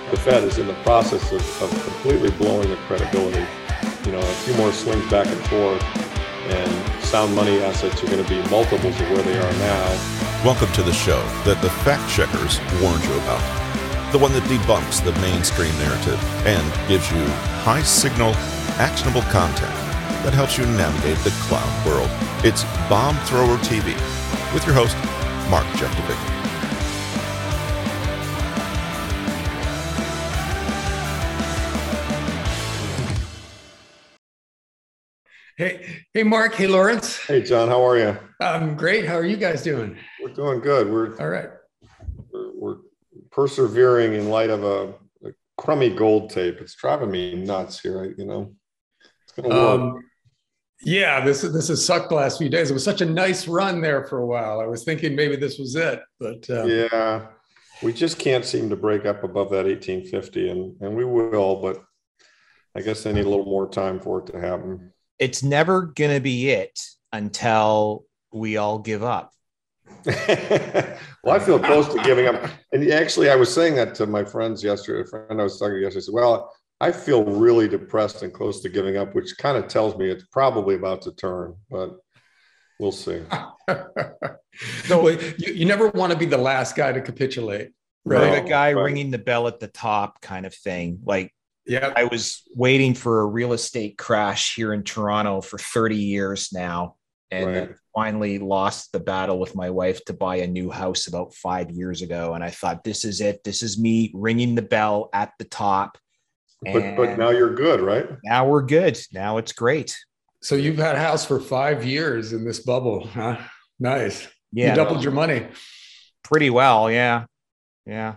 the Fed is in the process of completely blowing the credibility. A few more swings back and forth, and sound money assets are going to be multiples of where they are now. Welcome to the show that the fact checkers warned you about. The one that debunks the mainstream narrative and gives you high signal, actionable content that helps you navigate the cloud world. It's Bomb Thrower TV with your host, Mark Jeftovic. Hey, Mark. Hey, Lawrence. Hey, John. How are you? I'm great. How are you guys doing? We're doing good. All right. We're persevering in light of a crummy gold tape. It's driving me nuts here. It's going to work. Yeah, this has sucked the last few days. It was such a nice run there for a while. I was thinking maybe this was it, but yeah, we just can't seem to break up above that 1850, and we will, but I guess they need a little more time for it to happen. It's never going to be it until we all give up. Well, I feel close to giving up. And actually, I was saying that to my friends yesterday. A friend I was talking to yesterday said, well, I feel really depressed and close to giving up, which kind of tells me it's probably about to turn, but we'll see. So you never want to be the last guy to capitulate. Right? No, the guy ringing the bell at the top kind of thing. Like, yeah, I was waiting for a real estate crash here in Toronto for 30 years now, and finally lost the battle with my wife to buy a new house about 5 years ago. And I thought, this is it. This is me ringing the bell at the top. But now you're good, right? Now we're good. Now it's great. So you've had a house for 5 years in this bubble, huh? Nice. Yeah. You doubled your money. Pretty well. Yeah. Yeah.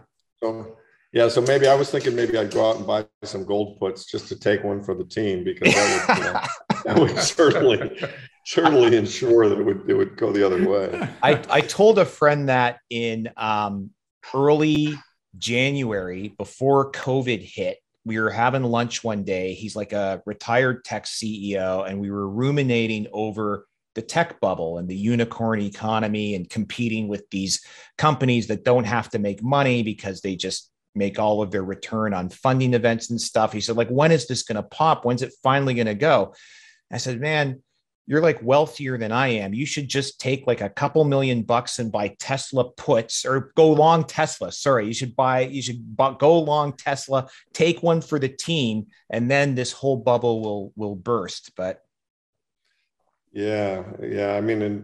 So maybe I was thinking maybe I'd go out and buy some gold puts just to take one for the team, because that would certainly ensure that it would go the other way. I told a friend that in early January, before COVID hit, we were having lunch one day. He's like a retired tech CEO, and we were ruminating over the tech bubble and the unicorn economy and competing with these companies that don't have to make money because they just make all of their return on funding events and stuff. He said, like, when is this going to pop? When's it finally going to go? I said, man, you're like wealthier than I am. You should just take like a couple $1,000,000 and buy Tesla puts, or go long Tesla. Sorry, you should go long Tesla, take one for the team, and then this whole bubble will burst. But yeah. I mean,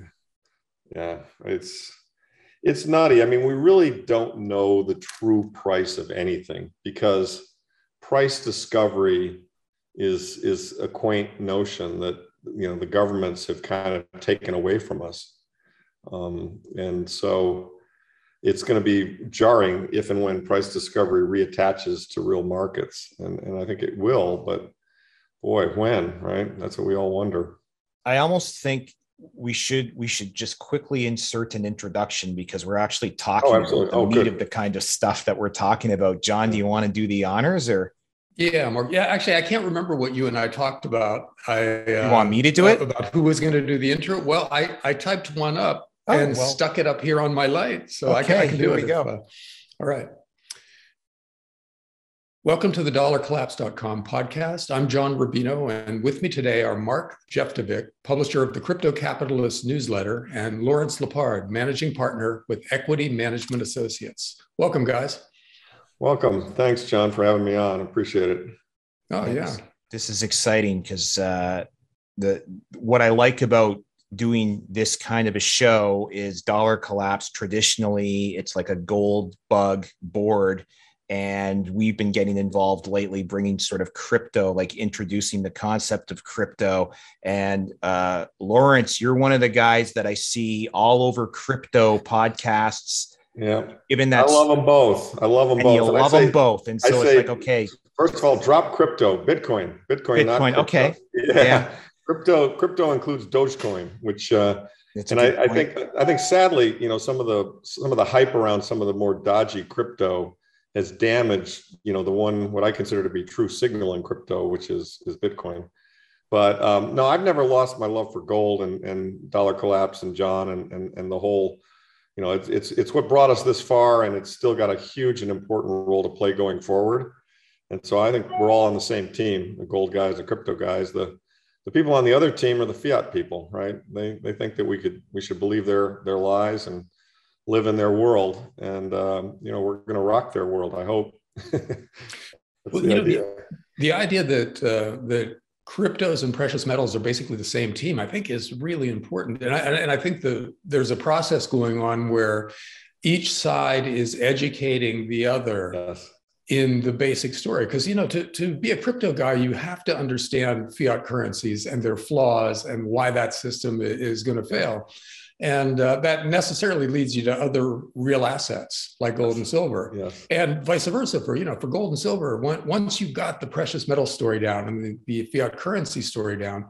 it's nutty. I mean, we really don't know the true price of anything, because price discovery is a quaint notion that the governments have kind of taken away from us, and so it's going to be jarring if and when price discovery reattaches to real markets, and I think it will. But boy, when? Right? That's what we all wonder. I almost think we should just quickly insert an introduction, because we're actually talking about the meat of the kind of stuff that we're talking about. John, do you want to do the honors, or? Yeah, Mark. Yeah, actually, I can't remember what you and I talked about. You want me to do it? About who was going to do the intro? Well, I typed one up and stuck it up here on my light, so okay, I can do it. Here we go. All right. Welcome to the dollarcollapse.com podcast. I'm John Rubino, and with me today are Mark Jeftovic, publisher of the Crypto Capitalist newsletter, and Lawrence Lepard, managing partner with Equity Management Associates. Welcome, guys. Welcome. Thanks, John, for having me on. Appreciate it. Oh, yeah. This is exciting, because what I like about doing this kind of a show is Dollar Collapse. Traditionally, it's like a gold bug board. And we've been getting involved lately, bringing sort of crypto, like introducing the concept of crypto. And Lawrence, you're one of the guys that I see all over crypto podcasts. Yeah. Given that, I love them both. You love them both. And so it's like, okay. First of all, drop crypto, Bitcoin, not crypto. Okay. Yeah. Crypto includes Dogecoin, which I think sadly, some of the hype around some of the more dodgy crypto has damaged, what I consider to be true signal in crypto, which is Bitcoin. But no, I've never lost my love for gold and Dollar Collapse and John and the whole it's what brought us this far, and it's still got a huge and important role to play going forward. And so I think we're all on the same team, the gold guys, the crypto guys. The people on the other team are the fiat people, right? They think that we should believe their lies and live in their world. And, we're going to rock their world, I hope. Well, the idea that cryptos and precious metals are basically the same team, I think is really important. And I think there's a process going on where each side is educating the other. Yes. In the basic story, because to be a crypto guy, you have to understand fiat currencies and their flaws and why that system is going to fail, and that necessarily leads you to other real assets like gold and silver, yes. And vice versa for gold and silver. Once you've got the precious metal story down and the fiat currency story down,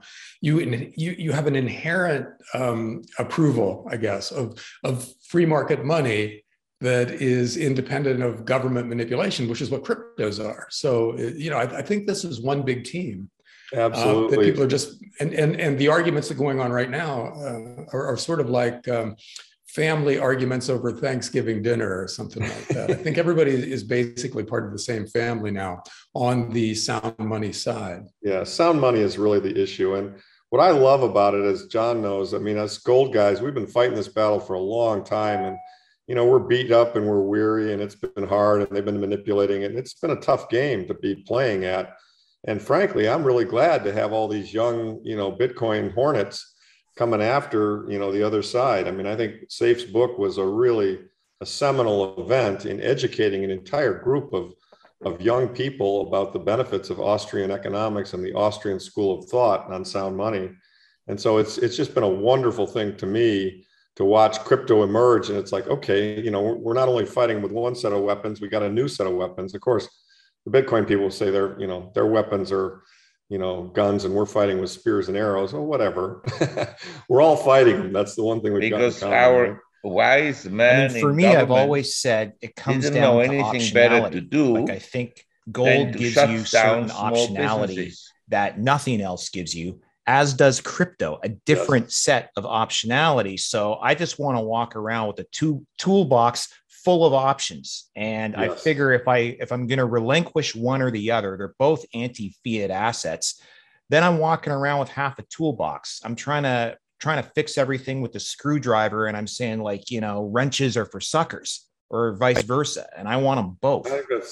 you have an inherent approval, I guess, of free market money that is independent of government manipulation, which is what cryptos are. So, I think this is one big team. Absolutely. That people are just, and the arguments that are going on right now are sort of like family arguments over Thanksgiving dinner or something like that. I think everybody is basically part of the same family now on the sound money side. Yeah, sound money is really the issue. And what I love about it, as John knows, I mean, us gold guys, we've been fighting this battle for a long time. And we're beat up and we're weary, and it's been hard, and they've been manipulating it. And it's been a tough game to be playing at. And frankly, I'm really glad to have all these young, Bitcoin hornets coming after, the other side. I mean, I think Safe's book was a seminal event in educating an entire group of young people about the benefits of Austrian economics and the Austrian school of thought on sound money. And so it's just been a wonderful thing to me to watch crypto emerge. And it's like, okay, we're not only fighting with one set of weapons, we got a new set of weapons. Of course, the Bitcoin people say their weapons are, guns, and we're fighting with spears and arrows. Or whatever. We're all fighting them. That's the one thing we've got in common. Our wise men, for me, I've always said it comes down to optionality. Better to do. Like, I think gold gives you certain optionality that nothing else gives you, as does crypto, a different set of optionality. So I just want to walk around with a toolbox full of options. And I figure if I'm going to relinquish one or the other, they're both anti-fiat assets, then I'm walking around with half a toolbox. I'm trying to fix everything with the screwdriver, and I'm saying, wrenches are for suckers, or vice versa. And I want them both.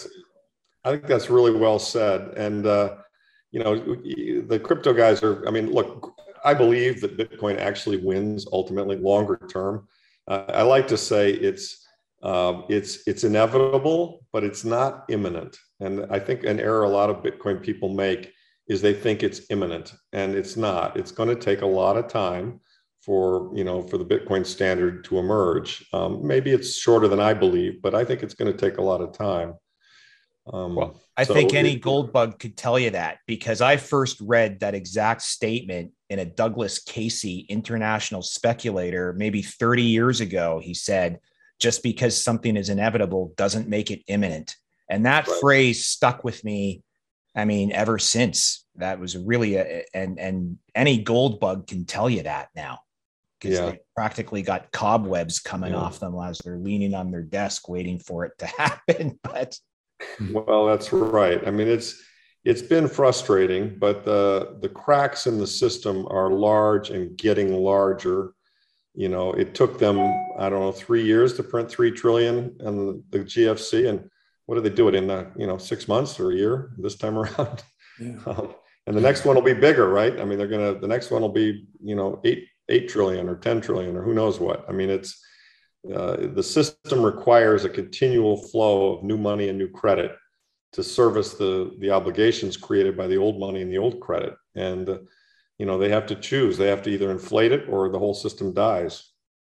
I think that's really well said. And the crypto guys look, I believe that Bitcoin actually wins ultimately longer term. I like to say it's inevitable, but it's not imminent. And I think an error a lot of Bitcoin people make is they think it's imminent, and it's not. It's going to take a lot of time for the Bitcoin standard to emerge. Maybe it's shorter than I believe, but I think it's going to take a lot of time. I think any gold bug could tell you that, because I first read that exact statement in a Douglas Casey international speculator maybe 30 years ago. He said, just because something is inevitable doesn't make it imminent. And that phrase stuck with me, ever since. That was really and any gold bug can tell you that now, because they practically got cobwebs coming off them as they're leaning on their desk waiting for it to happen. But well, that's right. It's been frustrating, but the cracks in the system are large and getting larger. It took them, 3 years to print 3 trillion and the GFC. And what did they do it in 6 months or a year this time around? Yeah. And the next one will be bigger, right? The next one will be, 8 trillion or 10 trillion or who knows what. It's the system requires a continual flow of new money and new credit to service the obligations created by the old money and the old credit. And, they have to choose. They have to either inflate it or the whole system dies.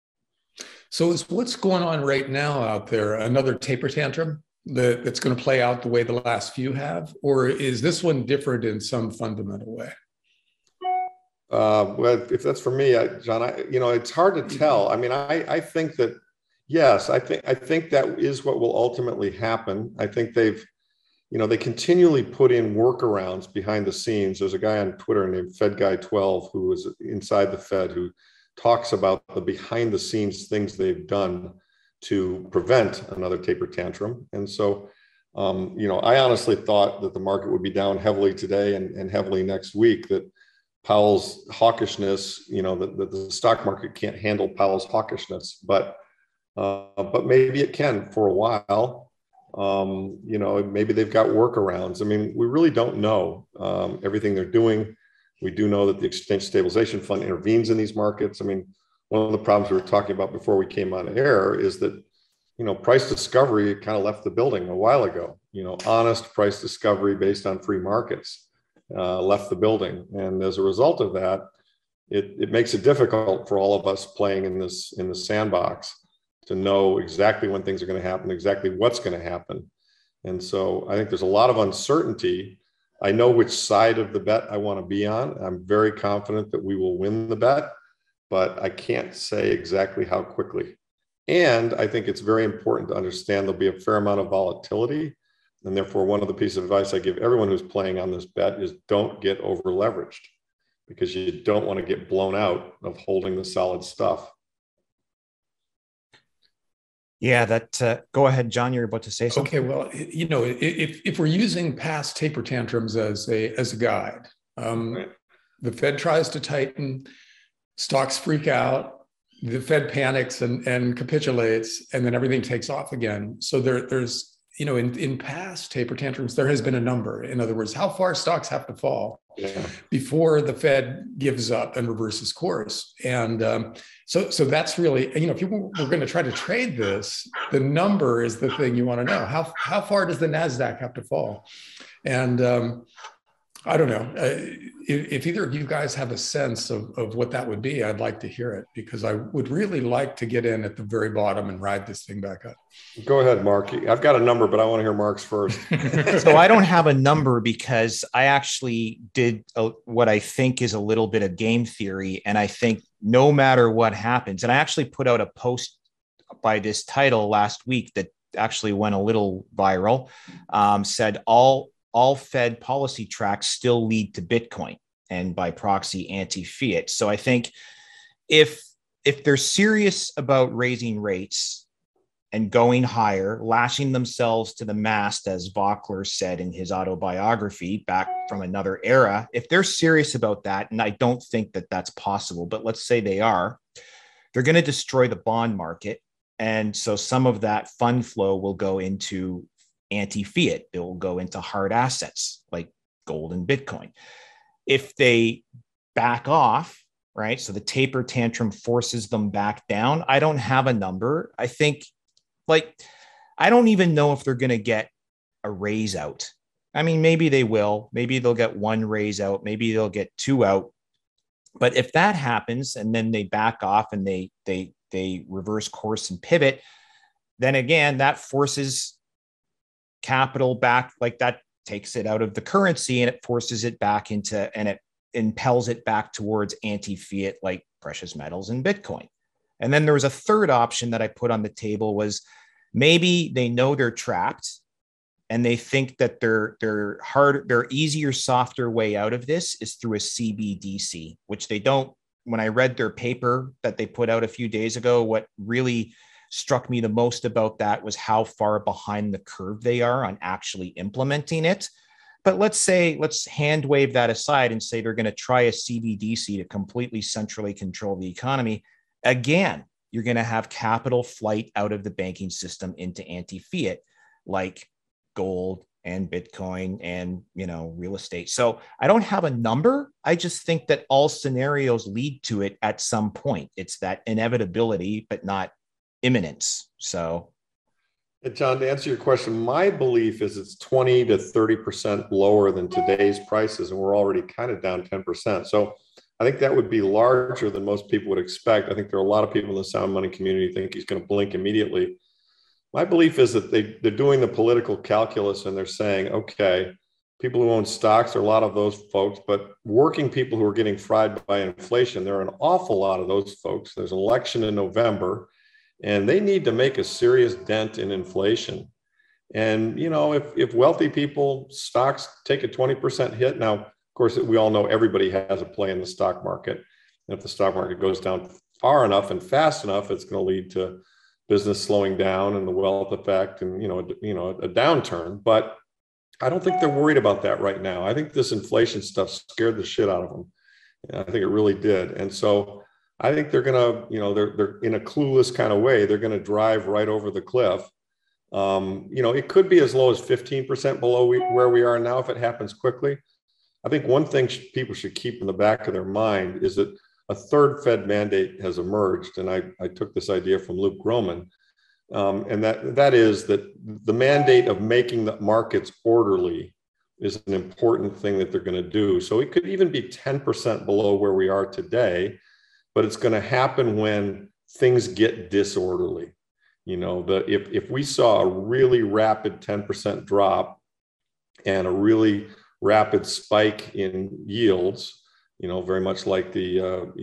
So is what's going on right now out there another taper tantrum that's going to play out the way the last few have? Or is this one different in some fundamental way? Well, if that's for me, John, it's hard to tell. I think that, yes, I think that is what will ultimately happen. I think they continually put in workarounds behind the scenes. There's a guy on Twitter named FedGuy12 who was inside the Fed who talks about the behind the scenes things they've done to prevent another taper tantrum. And so, I honestly thought that the market would be down heavily today and heavily next week, that Powell's hawkishness, that the stock market can't handle Powell's hawkishness, but maybe it can for a while. Maybe they've got workarounds. I mean, we really don't know everything they're doing. We do know that the Exchange Stabilization Fund intervenes in these markets. I mean, one of the problems we were talking about before we came on air is that, price discovery kind of left the building a while ago. Honest price discovery based on free markets left the building. And as a result of that, it makes it difficult for all of us playing in the sandbox to know exactly when things are going to happen, exactly what's going to happen. And so I think there's a lot of uncertainty. I know which side of the bet I want to be on. I'm very confident that we will win the bet, but I can't say exactly how quickly. And I think it's very important to understand there'll be a fair amount of volatility. And therefore, one of the pieces of advice I give everyone who's playing on this bet is don't get over leveraged, because you don't want to get blown out of holding the solid stuff. Yeah, go ahead, John, you're about to say something. Okay, well, if we're using past taper tantrums as a guide, Right. The Fed tries to tighten, stocks freak out, the Fed panics and capitulates, and then everything takes off again. So there's in past taper tantrums, there has been a number. In other words, how far stocks have to fall before the Fed gives up and reverses course. And so that's really, if you were going to try to trade this, the number is the thing you want to know. How far does the NASDAQ have to fall? And I don't know. If either of you guys have a sense of what that would be, I'd like to hear it, because I would really like to get in at the very bottom and ride this thing back up. Go ahead, Mark. I've got a number, but I want to hear Mark's first. So I don't have a number because I actually did what I think is a little bit of game theory. And I think no matter what happens, and I actually put out a post by this title last week that actually went a little viral, said all Fed policy tracks still lead to Bitcoin, and by proxy anti-fiat. So I think if they're serious about raising rates and going higher, lashing themselves to the mast, as Voeckler said in his autobiography back from another era, if they're serious about that, and I don't think that that's possible, but let's say they are, they're going to destroy the bond market. And so some of that fund flow will go into anti-fiat. It will go into hard assets like gold and Bitcoin. If they back off, right, so the taper tantrum forces them back down, I don't have a number. I think, I don't even know if they're going to get a raise out. I mean, maybe they will. Maybe they'll get one raise out. Maybe they'll get two out. But if that happens and then they back off and they reverse course and pivot, then again, that forces capital back, that takes it out of the currency and it forces it back into, and it impels it back towards anti-fiat like precious metals and Bitcoin. And then there was a third option that I put on the table, was maybe they know they're trapped and they think that their easier, softer way out of this is through a CBDC, which they don't. When I read their paper that they put out a few days ago, what really struck me the most about that was how far behind the curve they are on actually implementing it. But let's hand wave that aside and say they're going to try a CBDC to completely centrally control the economy. Again, you're going to have capital flight out of the banking system into anti-fiat, like gold and Bitcoin and, real estate. So I don't have a number. I just think that all scenarios lead to it at some point. It's that inevitability, but not imminence. So, John, to answer your question, my belief is it's 20 to 30% lower than today's prices, and we're already kind of down 10%. So I think that would be larger than most people would expect. I think there are a lot of people in the sound money community think he's going to blink immediately. My belief is that they're doing the political calculus and they're saying, okay, people who own stocks, there are a lot of those folks, but working people who are getting fried by inflation, there are an awful lot of those folks. There's an election in November, and they need to make a serious dent in inflation. And, if wealthy people, stocks take a 20% hit. Now, of course, we all know everybody has a play in the stock market. And if the stock market goes down far enough and fast enough, it's going to lead to business slowing down and the wealth effect and, a downturn. But I don't think they're worried about that right now. I think this inflation stuff scared the shit out of them. I think it really did. And so I think they're going to, they're in a clueless kind of way. They're going to drive right over the cliff. It could be as low as 15% below where we are now if it happens quickly. I think one thing people should keep in the back of their mind is that a third Fed mandate has emerged. And I took this idea from Luke Gromen. And that is that the mandate of making the markets orderly is an important thing that they're going to do. So it could even be 10% below where we are today, but it's going to happen when things get disorderly. If we saw a really rapid 10% drop and a really rapid spike in yields, very much like the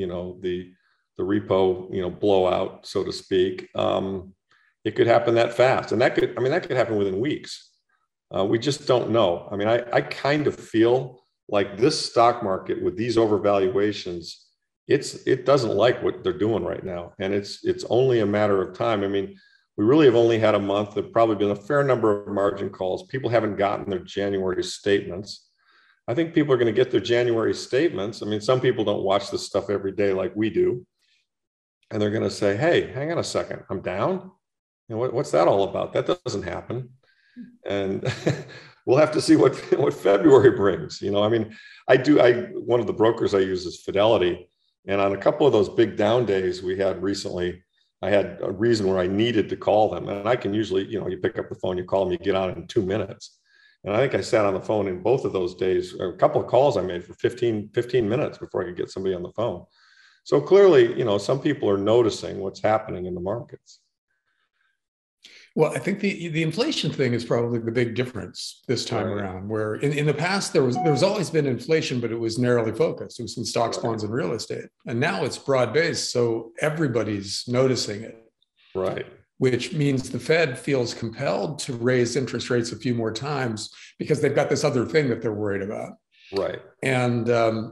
repo, blowout, so to speak, it could happen that fast. And that could happen within weeks. We just don't know. I kind of feel like this stock market with these overvaluations, it doesn't like what they're doing right now. And it's only a matter of time. We really have only had a month. There've probably been a fair number of margin calls. People haven't gotten their January statements. I think people are going to get their January statements. Some people don't watch this stuff every day like we do. And they're going to say, hey, hang on a second, I'm down. What's that all about? That doesn't happen. And we'll have to see what February brings. One of the brokers I use is Fidelity. And on a couple of those big down days we had recently, I had a reason where I needed to call them. And I can usually, you pick up the phone, you call them, you get on in 2 minutes. And I think I sat on the phone in both of those days, a couple of calls I made for 15 minutes before I could get somebody on the phone. So clearly, some people are noticing what's happening in the markets. Well, I think the inflation thing is probably the big difference this time around, where in the past there was always been inflation, but it was narrowly focused. It was in stocks, bonds, and real estate. And now it's broad-based, so everybody's noticing it. Right. Which means the Fed feels compelled to raise interest rates a few more times because they've got this other thing that they're worried about. Right. And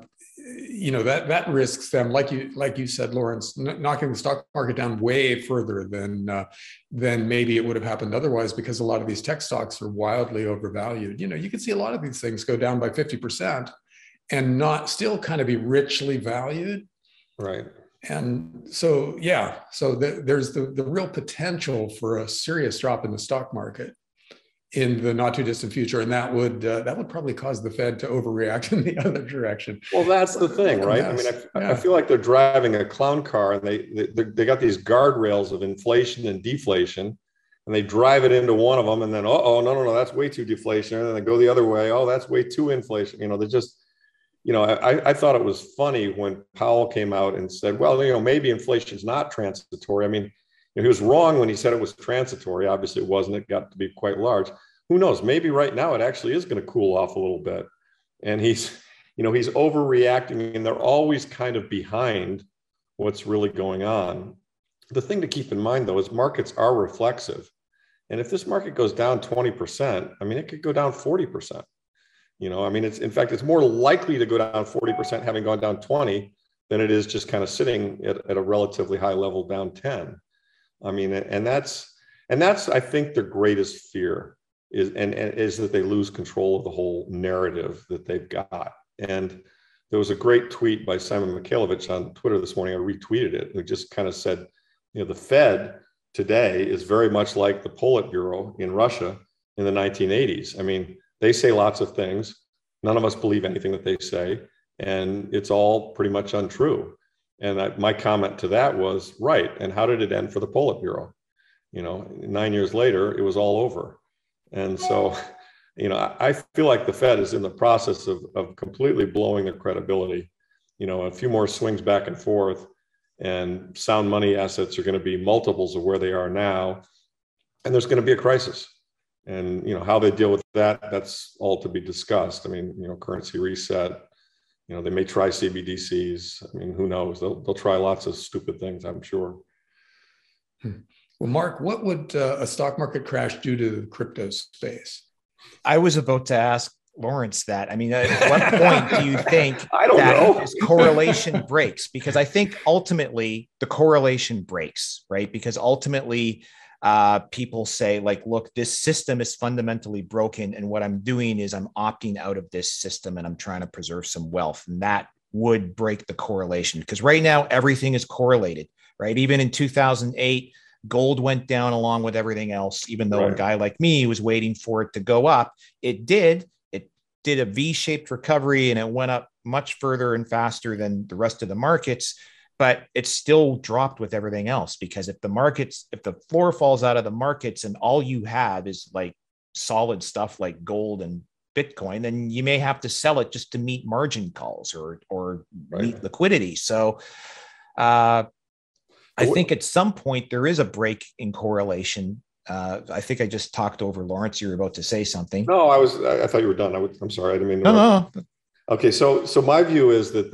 that risks them, like you said, Lawrence, knocking the stock market down way further than maybe it would have happened otherwise, because a lot of these tech stocks are wildly overvalued. You can see a lot of these things go down by 50% and not still kind of be richly valued. Right. And so, there's the real potential for a serious drop in the stock market in the not too distant future, and that would probably cause the Fed to overreact in the other direction. Well, that's the thing, right? I feel like they're driving a clown car, and they got these guardrails of inflation and deflation, and they drive it into one of them, and then no, that's way too deflation, and then they go the other way. Oh, that's way too inflation. They're just, I thought it was funny when Powell came out and said, well, maybe inflation's not transitory. He was wrong when he said it was transitory. Obviously, it wasn't. It got to be quite large. Who knows? Maybe right now it actually is going to cool off a little bit. And he's overreacting, and they're always kind of behind what's really going on. The thing to keep in mind, though, is markets are reflexive. And if this market goes down 20%, it could go down 40%. It's more likely to go down 40% having gone down 20 than it is just kind of sitting at a relatively high level down 10. And that's I think their greatest fear is that they lose control of the whole narrative that they've got. And there was a great tweet by Simon Mikhailovich on Twitter this morning. I retweeted it. It just kind of said, the Fed today is very much like the Politburo in Russia in the 1980s. They say lots of things. None of us believe anything that they say, and it's all pretty much untrue. And my comment to that was, right, and how did it end for the Politburo? 9 years later, it was all over. And so, I feel like the Fed is in the process of completely blowing their credibility. A few more swings back and forth, and sound money assets are going to be multiples of where they are now. And there's going to be a crisis. And, how they deal with that, that's all to be discussed. Currency reset. They may try CBDCs. Who knows? They'll try lots of stupid things, I'm sure. Well, Mark, what would a stock market crash do to the crypto space? I was about to ask Lawrence, that, I mean, at what point do you think I don't know. this correlation breaks? Because I think ultimately the correlation breaks, right? Because ultimately people say, like, look, this system is fundamentally broken. And what I'm doing is I'm opting out of this system and I'm trying to preserve some wealth. And that would break the correlation, because right now everything is correlated, right? Even in 2008, gold went down along with everything else, even though a guy like me was waiting for it to go up. It did a V-shaped recovery and it went up much further and faster than the rest of the markets, but it still dropped with everything else. Because if the floor falls out of the markets and all you have is like solid stuff like gold and Bitcoin, then you may have to sell it just to meet margin calls or meet liquidity. So I think at some point there is a break in correlation. I think I just talked over Lawrence. You were about to say something. No, I thought you were done. I'm sorry. I didn't mean to. No. Okay. So my view is that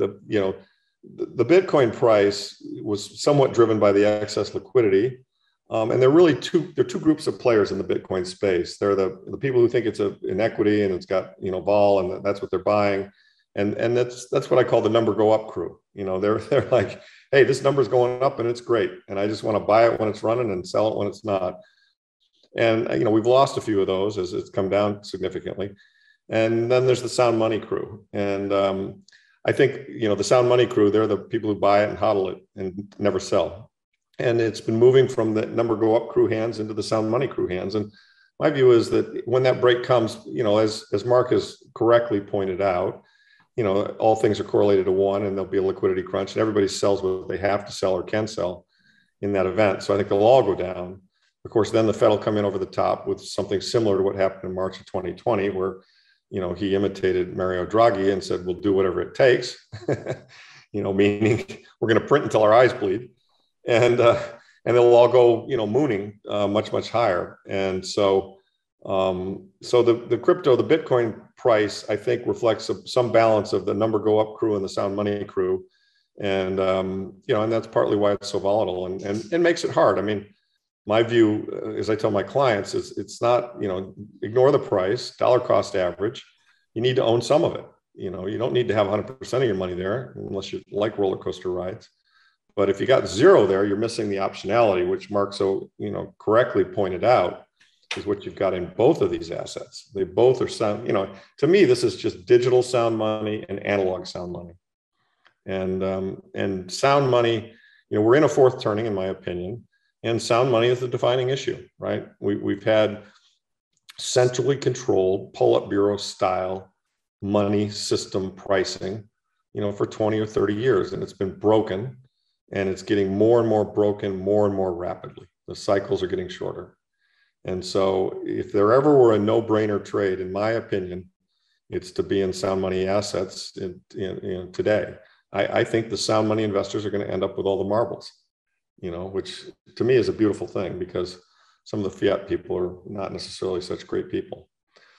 the Bitcoin price was somewhat driven by the excess liquidity. And there are really two groups of players in the Bitcoin space. There are the people who think it's an equity and it's got, vol, and that's what they're buying. And that's what I call the number go up crew. They're like, hey, this number's going up and it's great. And I just want to buy it when it's running and sell it when it's not. And, we've lost a few of those as it's come down significantly. And then there's the sound money crew. And I think, the sound money crew, they're the people who buy it and hodl it and never sell. And it's been moving from the number go up crew hands into the sound money crew hands. And my view is that when that break comes, as Mark has correctly pointed out, all things are correlated to one, and there'll be a liquidity crunch and everybody sells what they have to sell or can sell in that event. So I think they'll all go down. Of course, then the Fed will come in over the top with something similar to what happened in March of 2020, where, he imitated Mario Draghi and said, we'll do whatever it takes, meaning we're going to print until our eyes bleed. And they'll all go, mooning much, much higher. And so the crypto, the Bitcoin price, I think reflects some balance of the number go up crew and the sound money crew. And, and that's partly why it's so volatile and makes it hard. I mean, my view, as I tell my clients, is it's not, ignore the price, dollar cost average. You need to own some of it. You don't need to have 100% of your money there unless you like roller coaster rides. But if you got zero there, you're missing the optionality, which Mark so, correctly pointed out, is what you've got in both of these assets. They both are sound, to me, this is just digital sound money and analog sound money. And sound money, we're in a fourth turning, in my opinion. And sound money is the defining issue, right? We've had centrally controlled Politburo style money system pricing, for 20 or 30 years, and it's been broken, and it's getting more and more broken, more and more rapidly. The cycles are getting shorter. And so if there ever were a no-brainer trade, in my opinion, it's to be in sound money assets today. I think the sound money investors are going to end up with all the marbles. Which to me is a beautiful thing, because some of the fiat people are not necessarily such great people.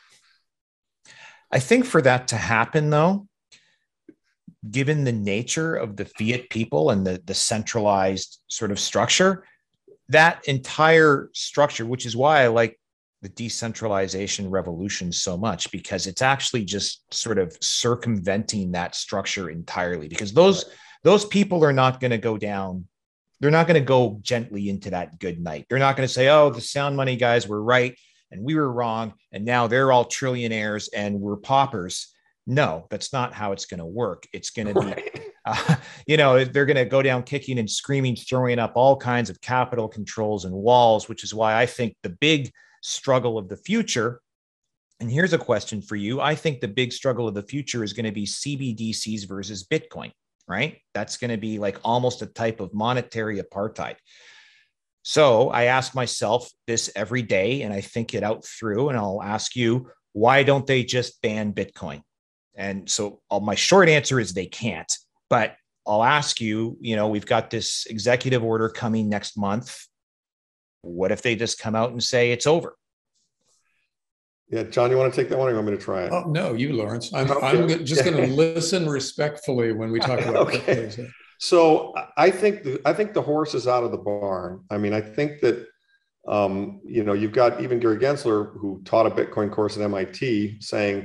I think for that to happen, though, given the nature of the fiat people and the centralized sort of structure, that entire structure, which is why I like the decentralization revolution so much, because it's actually just sort of circumventing that structure entirely, because those people are not going to go down. They're not going to go gently into that good night. They're not going to say, oh, the sound money guys were right and we were wrong, and now they're all trillionaires and we're paupers. No, that's not how it's going to work. It's going to be, they're going to go down kicking and screaming, throwing up all kinds of capital controls and walls, which is why I think the big struggle of the future, and here's a question for you. I think the big struggle of the future is going to be CBDCs versus Bitcoin. Right? That's going to be like almost a type of monetary apartheid. So I ask myself this every day, and I think it out through, and I'll ask you, why don't they just ban Bitcoin? And so my short answer is they can't, but I'll ask you, we've got this executive order coming next month. What if they just come out and say it's over? Yeah, John, you want to take that one, or you want me to try it? Oh, no, you, Lawrence. I'm just going to listen respectfully when we talk about cryptos. So I think the horse is out of the barn. I mean, I think that you've got even Gary Gensler, who taught a Bitcoin course at MIT, saying,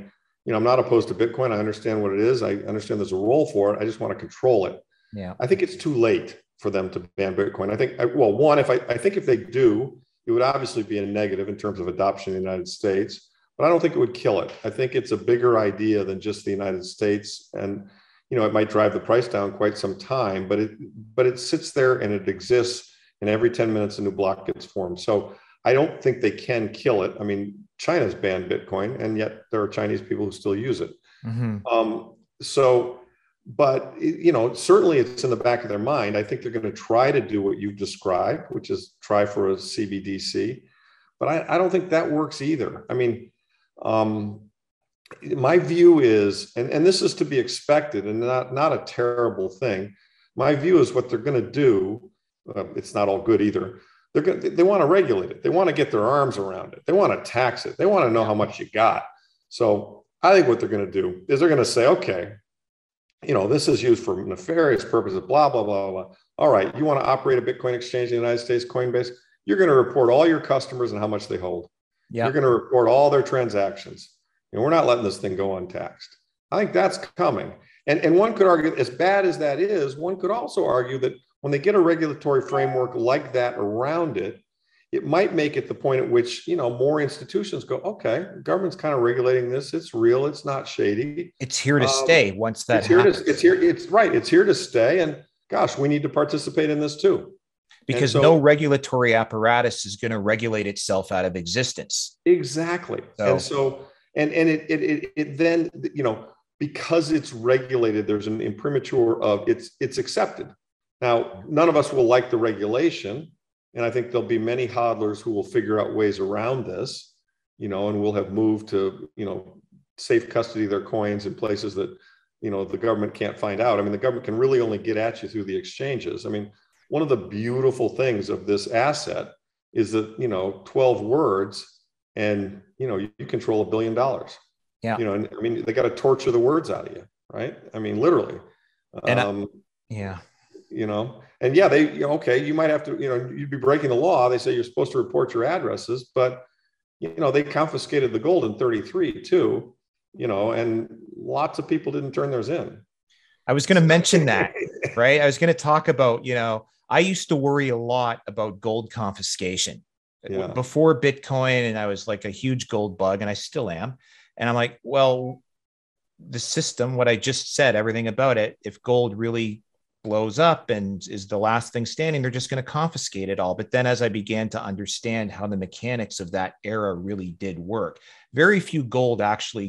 I'm not opposed to Bitcoin. I understand what it is. I understand there's a role for it. I just want to control it. Yeah. I think it's too late for them to ban Bitcoin. I think, well, one, I think if they do, it would obviously be a negative in terms of adoption in the United States, but I don't think it would kill it. I think it's a bigger idea than just the United States. And, it might drive the price down quite some time, but it sits there and it exists, and every 10 minutes a new block gets formed. So I don't think they can kill it. I mean, China's banned Bitcoin, and yet there are Chinese people who still use it. Mm-hmm. But certainly it's in the back of their mind. I think they're going to try to do what you've described, which is try for a CBDC. But I don't think that works either. I mean, my view is, and this is to be expected and not a terrible thing. My view is what they're going to do. It's not all good either. They want to regulate it. They want to get their arms around it. They want to tax it. They want to know how much you got. So I think what they're going to do is they're going to say, okay, this is used for nefarious purposes, blah, blah, blah, blah. All right, you want to operate a Bitcoin exchange in the United States, Coinbase? You're going to report all your customers and how much they hold. Yeah. You're going to report all their transactions. And we're not letting this thing go untaxed. I think that's coming. And one could argue, as bad as that is, one could also argue that when they get a regulatory framework like that around it, it might make it the point at which, more institutions go, okay, the government's kind of regulating this. It's real. It's not shady. It's here to stay once that happens. It's here. It's right. It's here to stay. And gosh, we need to participate in this too. Because no regulatory apparatus is going to regulate itself out of existence. Exactly. And it then, because it's regulated, there's an imprimatur of it's accepted. Now, none of us will like the regulation. And I think there'll be many hodlers who will figure out ways around this, and will have moved to, safe custody of their coins in places that, the government can't find out. I mean, the government can really only get at you through the exchanges. I mean, one of the beautiful things of this asset is that, 12 words and, you control $1 billion. Yeah. And I mean, they got to torture the words out of you, right? I mean, literally. Yeah. And yeah, you might have to, you'd be breaking the law. They say you're supposed to report your addresses, but, they confiscated the gold in 33 too, and lots of people didn't turn theirs in. I was going to mention that, right? I was going to talk about, I used to worry a lot about gold confiscation before Bitcoin. And I was like a huge gold bug, and I still am. And I'm like, well, the system, what I just said, everything about it, if gold really blows up and is the last thing standing, they're just going to confiscate it all. But then as I began to understand how the mechanics of that era really did work, very little gold actually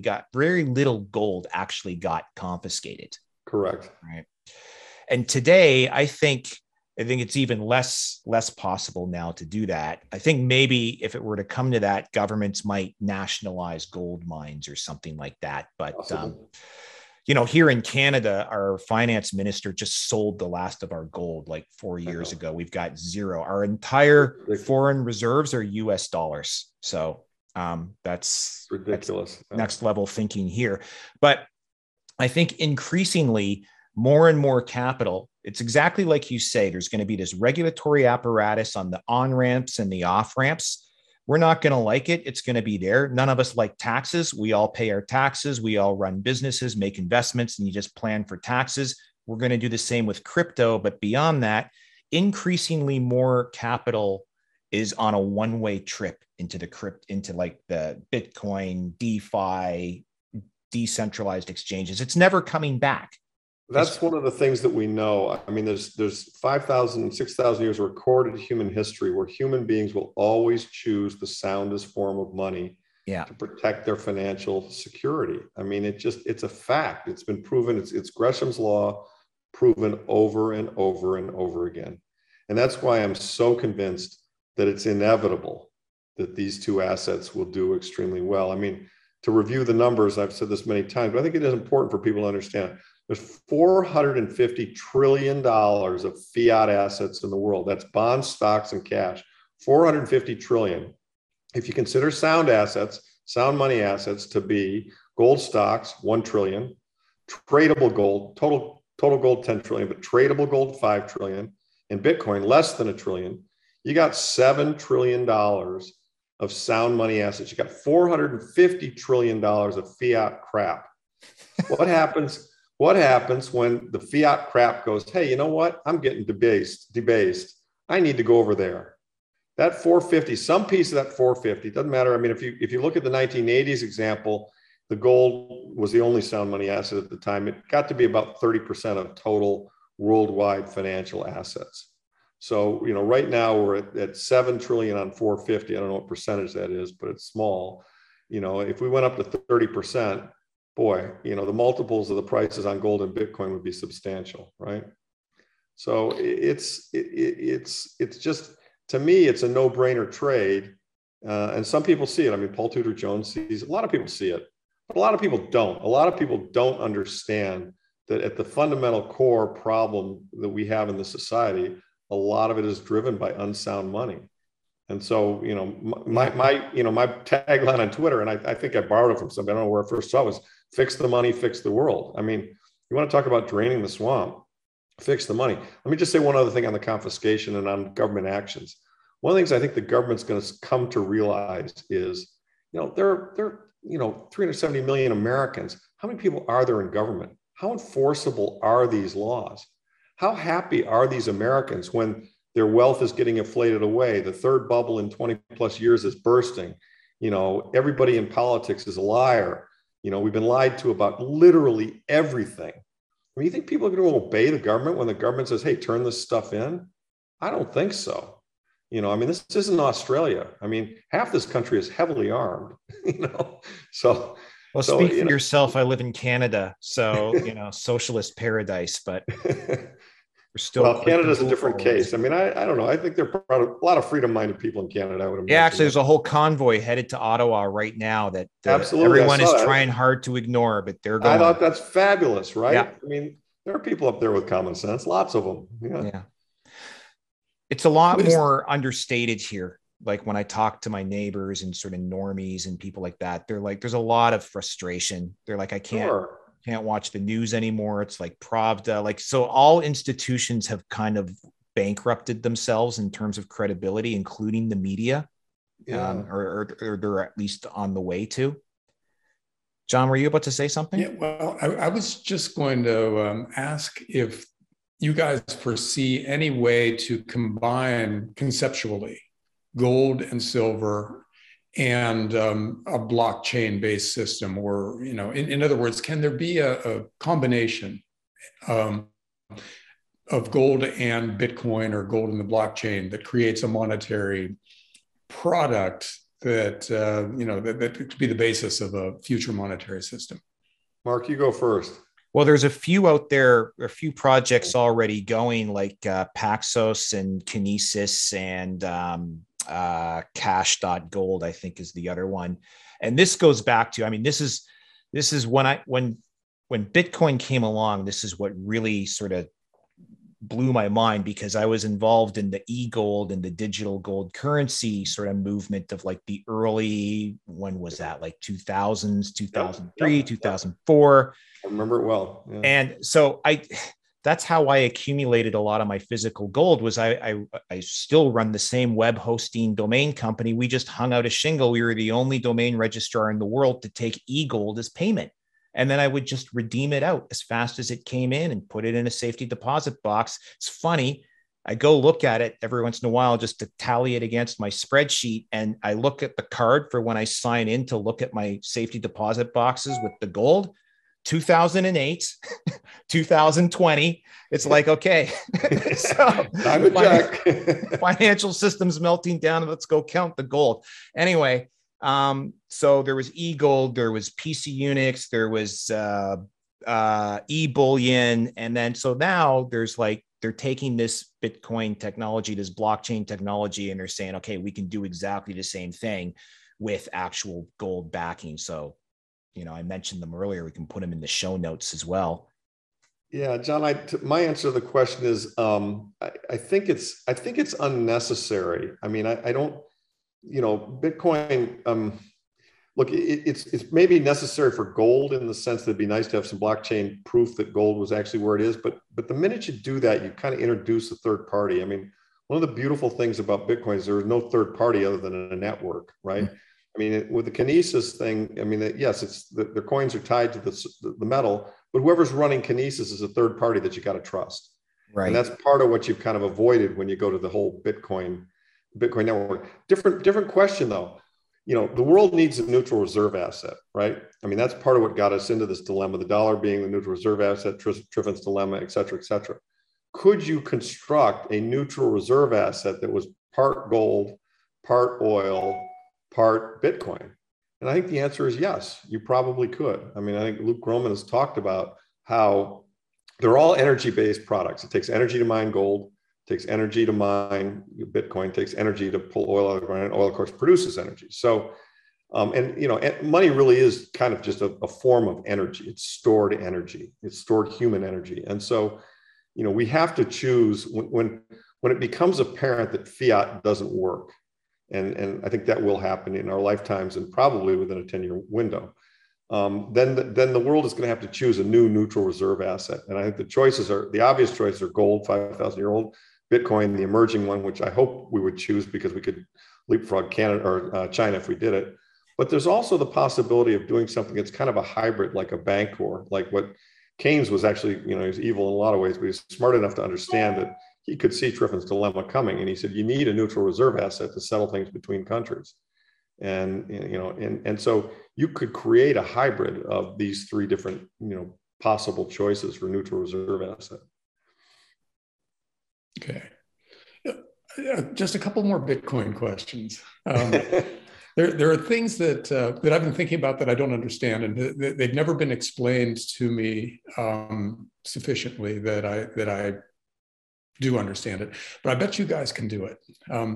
got confiscated. Correct. Right. And today, I think it's even less possible now to do that. I think maybe if it were to come to that, governments might nationalize gold mines or something like that. But here in Canada, our finance minister just sold the last of our gold like 4 years ago. We've got zero. Our entire foreign reserves are US dollars. So that's ridiculous. That's next level thinking here. But I think increasingly more and more capital, it's exactly like you say, there's going to be this regulatory apparatus on the on-ramps and the off-ramps. We're not going to like it. It's going to be there. None of us like taxes. We all pay our taxes. We all run businesses, make investments, and you just plan for taxes. We're going to do the same with crypto. But beyond that, increasingly more capital is on a one-way trip into like the Bitcoin, DeFi, decentralized exchanges. It's never coming back. That's one of the things that we know. I mean, there's 5,000, 6,000 years of recorded human history where human beings will always choose the soundest form of money to protect their financial security. I mean, it's a fact. It's been proven. It's Gresham's law, proven over and over and over again. And that's why I'm so convinced that it's inevitable that these two assets will do extremely well. I mean, to review the numbers, I've said this many times, but I think it is important for people to understand. There's $450 trillion of fiat assets in the world. That's bonds, stocks, and cash. 450 trillion. If you consider sound assets, sound money assets to be gold stocks, 1 trillion, tradable gold, total gold, 10 trillion, but tradable gold, 5 trillion, and Bitcoin, less than $1 trillion, you got $7 trillion of of sound money assets. You got $450 trillion of fiat crap. What happens? What happens when the fiat crap goes, hey, you know what? I'm getting debased. I need to go over there. That 450, some piece of that 450, doesn't matter. I mean, if you look at the 1980s example, the gold was the only sound money asset at the time. It got to be about 30% of total worldwide financial assets. So, right now we're at 7 trillion on 450. I don't know what percentage that is, but it's small. If we went up to 30%, boy, the multiples of the prices on gold and Bitcoin would be substantial, right? So it's just, to me, it's a no-brainer trade. And some people see it. I mean, Paul Tudor Jones sees it. A lot of people see it, but a lot of people don't. A lot of people don't understand that at the fundamental core problem that we have in the society, a lot of it is driven by unsound money. And so, my tagline on Twitter, and I think I borrowed it from somebody, I don't know where I first saw it, was fix the money, fix the world. I mean, you want to talk about draining the swamp, fix the money. Let me just say one other thing on the confiscation and on government actions. One of the things I think the government's going to come to realize is, there are 370 million Americans. How many people are there in government? How enforceable are these laws? How happy are these Americans when their wealth is getting inflated away? The third bubble in 20 plus years is bursting. Everybody in politics is a liar. We've been lied to about literally everything. I mean, you think people are going to obey the government when the government says, hey, turn this stuff in? I don't think so. I mean, this isn't Australia. I mean, half this country is heavily armed, so. Well, speak for yourself. I live in Canada, so, socialist paradise, but we're still. Well, Canada's a different case. I mean, I don't know. I think there are a lot of freedom-minded people in Canada. I would imagine. Yeah, actually, there's a whole convoy headed to Ottawa right now that absolutely everyone is trying hard to ignore, but they're going. I thought that's fabulous, right? Yeah. I mean, there are people up there with common sense, lots of them. Yeah. It's a lot more understated here. Like when I talk to my neighbors and sort of normies and people like that, they're like, there's a lot of frustration. They're like, I can't watch the news anymore. It's like Pravda. So all institutions have kind of bankrupted themselves in terms of credibility, including the media, or they're at least on the way to. John, were you about to say something? Yeah, well, I was just going to ask if you guys foresee any way to combine conceptually gold and silver and a blockchain-based system, or, in other words, can there be a combination of gold and Bitcoin or gold in the blockchain that creates a monetary product that, that could be the basis of a future monetary system? Mark, you go first. Well, there's a few out there, a few projects already going, like Paxos and Kinesis and Cash.Gold, I think is the other one. And this goes back to, I mean, this is when Bitcoin came along, this is what really sort of blew my mind, because I was involved in the e-gold and the digital gold currency sort of movement of like the early, when was that? Like 2000s, 2003, 2004. I remember it well. Yeah. And so that's how I accumulated a lot of my physical gold. Was I still run the same web hosting domain company. We just hung out a shingle. We were the only domain registrar in the world to take e-gold as payment. And then I would just redeem it out as fast as it came in and put it in a safety deposit box. It's funny. I go look at it every once in a while just to tally it against my spreadsheet. And I look at the card for when I sign in to look at my safety deposit boxes with the gold. 2008, 2020. It's like, okay, so financial system's melting down. Let's go count the gold. Anyway, so there was eGold, there was PC Unix, there was eBullion, and then so now there's like, they're taking this Bitcoin technology, this blockchain technology, and they're saying, okay, we can do exactly the same thing with actual gold backing. So, I mentioned them earlier. We can put them in the show notes as well. Yeah, John, my answer to the question is, I think it's unnecessary. I mean, I don't, Bitcoin, look, it's maybe necessary for gold in the sense that it'd be nice to have some blockchain proof that gold was actually where it is. But the minute you do that, you kind of introduce a third party. I mean, one one of the beautiful things about Bitcoin is there is no third party other than a network, right? Mm-hmm. I mean, with the Kinesis thing, I mean, yes, it's the coins are tied to the metal, but whoever's running Kinesis is a third party that you got to trust. Right. And that's part of what you've kind of avoided when you go to the whole Bitcoin network. Different question though. You know, the world needs a neutral reserve asset, right? I mean, that's part of what got us into this dilemma, the dollar being the neutral reserve asset, Triffin's dilemma, et cetera, et cetera. Could you construct a neutral reserve asset that was part gold, part oil, part Bitcoin? And I think the answer is yes, you probably could. I mean, I think Luke Gromen has talked about how they're all energy-based products. It takes energy to mine gold, takes energy to mine Bitcoin, takes energy to pull oil out of the ground, and oil, of course, produces energy. So, and you know, money really is kind of just a form of energy. It's stored energy. It's stored human energy. And so, you know, we have to choose when it becomes apparent that fiat doesn't work. And I think that will happen in our lifetimes and probably within a 10-year window. Then the world is going to have to choose a new neutral reserve asset. And I think the obvious choices are gold, 5,000-year-old, Bitcoin, the emerging one, which I hope we would choose because we could leapfrog Canada or China if we did it. But there's also the possibility of doing something that's kind of a hybrid, like a Bancor, like what Keynes was actually, you know, he was evil in a lot of ways, but he's smart enough to understand that he could see Triffin's dilemma coming. And he said, you need a neutral reserve asset to settle things between countries. And, you know, and so you could create a hybrid of these three different, you know, possible choices for neutral reserve asset. Okay. Just a couple more Bitcoin questions. There are things that I've been thinking about that I don't understand, and they've never been explained to me sufficiently that I do understand it. But I bet you guys can do it.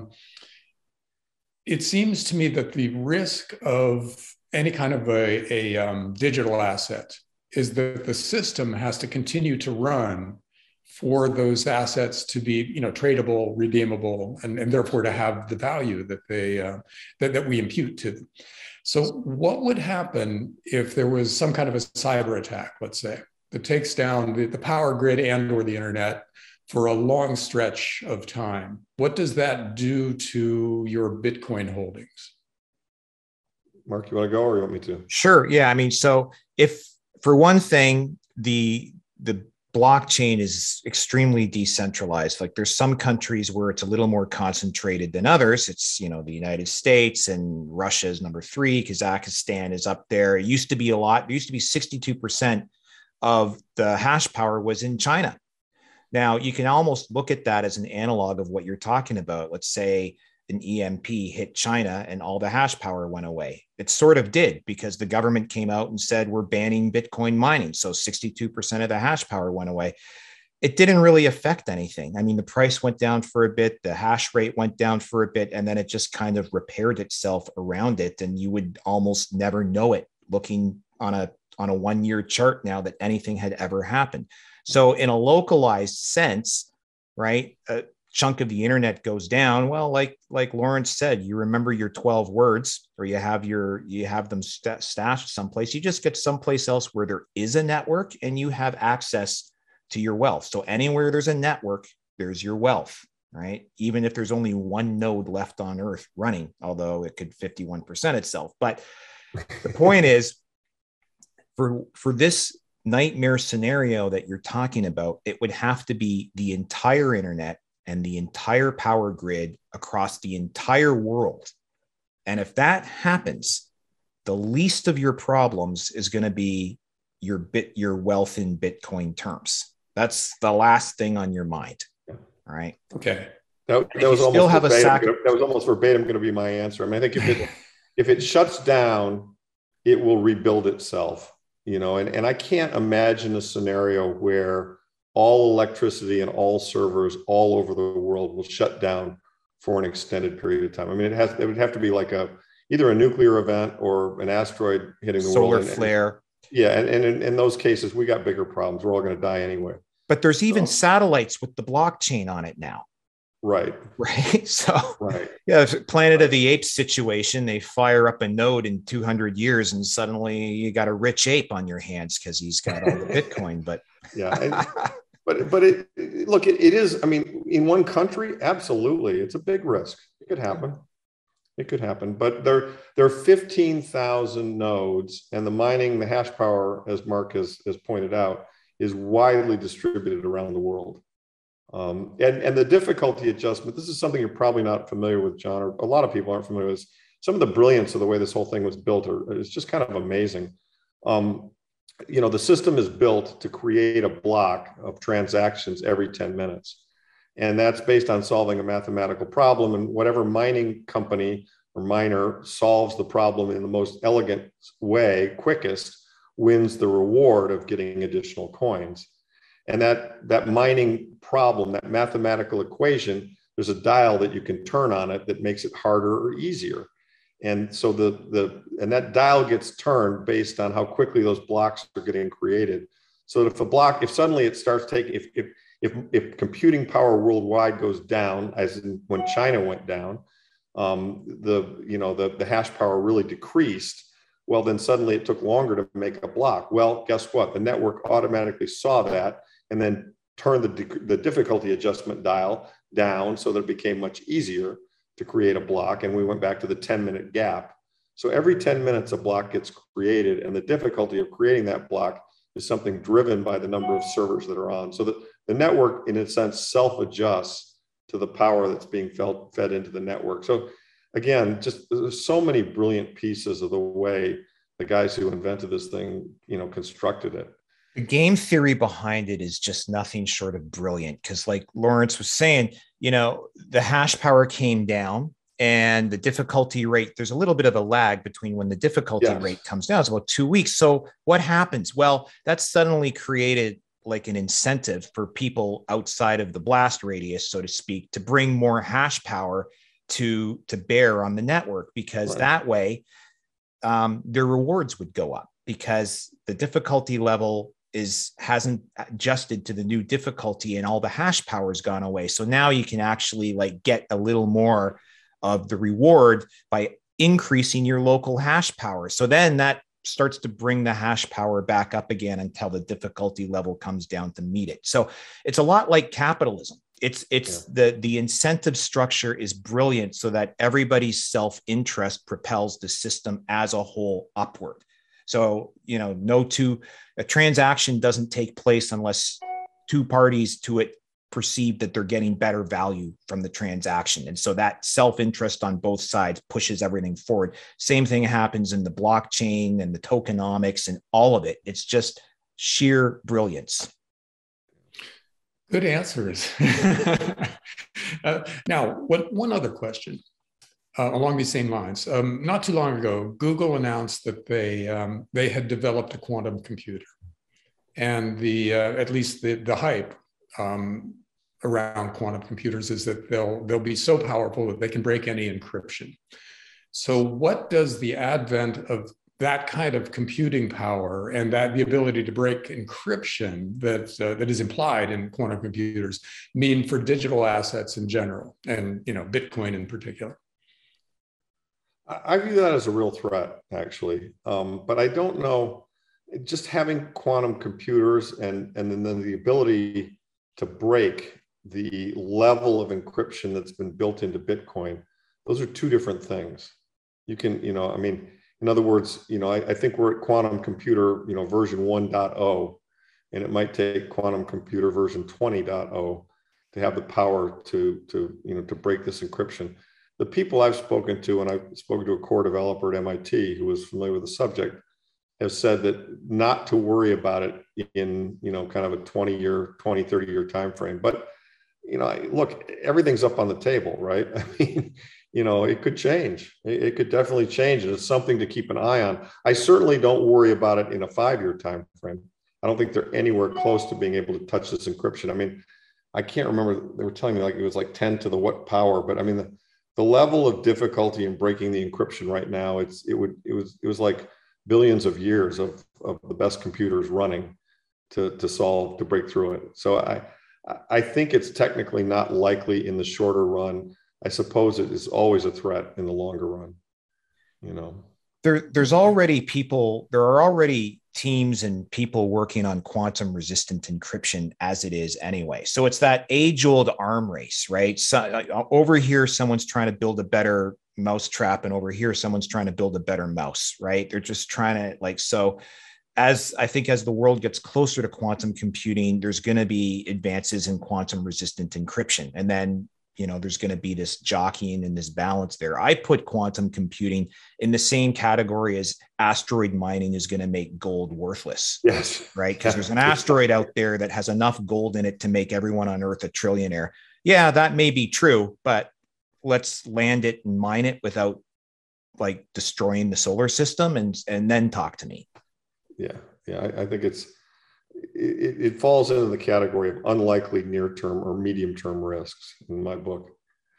It seems to me that the risk of any kind of a digital asset is that the system has to continue to run for those assets to be, you know, tradable, redeemable, and therefore to have the value that they that we impute to them. So what would happen if there was some kind of a cyber attack, let's say, that takes down the power grid and or the internet for a long stretch of time? What does that do to your Bitcoin holdings? Mark, you want to go or you want me to? Sure. Yeah. I mean, so if for one thing, the blockchain is extremely decentralized. Like there's some countries where it's a little more concentrated than others. It's, you know, the United States and Russia is number 3. Kazakhstan is up there. It used to be a lot. It used to be 62% of the hash power was in China. Now you can almost look at that as an analog of what you're talking about. Let's say an EMP hit China and all the hash power went away. It sort of did because the government came out and said, we're banning Bitcoin mining. So 62% of the hash power went away. It didn't really affect anything. I mean, the price went down for a bit, the hash rate went down for a bit, and then it just kind of repaired itself around it. And you would almost never know it looking on a 1-year chart now that anything had ever happened. So in a localized sense, right, chunk of the internet goes down. Well, like Lawrence said, you remember your 12 words, or you have them stashed someplace. You just get someplace else where there is a network and you have access to your wealth. So anywhere there's a network, there's your wealth, right? Even if there's only one node left on Earth running, although it could 51% itself. But the point is, for this nightmare scenario that you're talking about, it would have to be the entire internet and the entire power grid across the entire world. And if that happens, the least of your problems is going to be your wealth in Bitcoin terms. That's the last thing on your mind. All right. Okay. That was almost verbatim going to be my answer. I mean, I think if it shuts down, it will rebuild itself, you know, and I can't imagine a scenario where all electricity and all servers all over the world will shut down for an extended period of time. I mean, it would have to be like either a nuclear event or an asteroid hitting the solar world. Solar flare. Yeah. And in those cases, we got bigger problems. We're all going to die anyway. But there's even satellites with the blockchain on it now. Right. So, right. Yeah, Planet of the Apes situation, they fire up a node in 200 years and suddenly you got a rich ape on your hands because he's got all the Bitcoin. But yeah. But it is, I mean, in one country, absolutely. It's a big risk. It could happen. It could happen. But there are 15,000 nodes, and the hash power, as Mark has pointed out, is widely distributed around the world. And the difficulty adjustment, this is something you're probably not familiar with, John, or a lot of people aren't familiar with. Some of the brilliance of the way this whole thing was built is just kind of amazing. The system is built to create a block of transactions every 10 minutes. And that's based on solving a mathematical problem, and whatever mining company or miner solves the problem in the most elegant way, quickest, wins the reward of getting additional coins. And that mining problem, that mathematical equation, there's a dial that you can turn on it that makes it harder or easier. And so and that dial gets turned based on how quickly those blocks are getting created. So if suddenly it starts taking, if computing power worldwide goes down, as in when China went down, the hash power really decreased. Well, then suddenly it took longer to make a block. Well, guess what? The network automatically saw that and then turned the difficulty adjustment dial down so that it became much easier to create a block. And we went back to the 10-minute gap. So every 10 minutes, a block gets created, and the difficulty of creating that block is something driven by the number of servers that are on. So the network, in a sense, self-adjusts to the power that's being fed into the network. So again, just there's so many brilliant pieces of the way the guys who invented this thing, constructed it. The game theory behind it is just nothing short of brilliant. Because like Lawrence was saying, the hash power came down and the difficulty rate, there's a little bit of a lag between when the difficulty rate comes down. It's about 2 weeks. So what happens? Well, that suddenly created like an incentive for people outside of the blast radius, so to speak, to bring more hash power to bear on the network, because that way their rewards would go up, because the difficulty level hasn't adjusted to the new difficulty and all the hash power has gone away. So now you can actually get a little more of the reward by increasing your local hash power. So then that starts to bring the hash power back up again until the difficulty level comes down to meet it. So it's a lot like capitalism. The incentive structure is brilliant so that everybody's self-interest propels the system as a whole upward. So, a transaction doesn't take place unless two parties to it perceive that they're getting better value from the transaction. And so that self-interest on both sides pushes everything forward. Same thing happens in the blockchain and the tokenomics and all of it. It's just sheer brilliance. Good answers. Now, one other question along these same lines. Not too long ago, Google announced that they had developed a quantum computer, and at least the hype around quantum computers is that they'll be so powerful that they can break any encryption. So, what does the advent of that kind of computing power and the ability to break encryption that is implied in quantum computers mean for digital assets in general, and Bitcoin in particular? I view that as a real threat, actually, but I don't know. Just having quantum computers and then the ability to break the level of encryption that's been built into Bitcoin, those are two different things. You can, in other words, I think we're at quantum computer, version 1.0, and it might take quantum computer version 20.0 to have the power to break this encryption. The people I've spoken to, and I've spoken to a core developer at MIT who was familiar with the subject, have said that not to worry about it in, kind of a 30-year time frame. But, look, everything's up on the table, right? I mean, it could change. It could definitely change. And it's something to keep an eye on. I certainly don't worry about it in a 5-year time frame. I don't think they're anywhere close to being able to touch this encryption. I mean, I can't remember. They were telling me it was 10 to the what power, but I mean, the level of difficulty in breaking the encryption right now, it was like billions of years of the best computers running to break through it. So I think it's technically not likely in the shorter run. I suppose it is always a threat in the longer run. There are already teams and people working on quantum resistant encryption as it is anyway. So it's that age old arm race, right? So over here, someone's trying to build a better mousetrap, and over here, someone's trying to build a better mouse, right? They're just trying to so as I think as the world gets closer to quantum computing, there's going to be advances in quantum resistant encryption. And then there's going to be this jockeying and this balance there. I put quantum computing in the same category as asteroid mining is going to make gold worthless. Yes. Right. Because there's an asteroid out there that has enough gold in it to make everyone on Earth a trillionaire. Yeah, that may be true, but let's land it and mine it without destroying the solar system and then talk to me. Yeah. I think it falls into the category of unlikely near-term or medium-term risks in my book.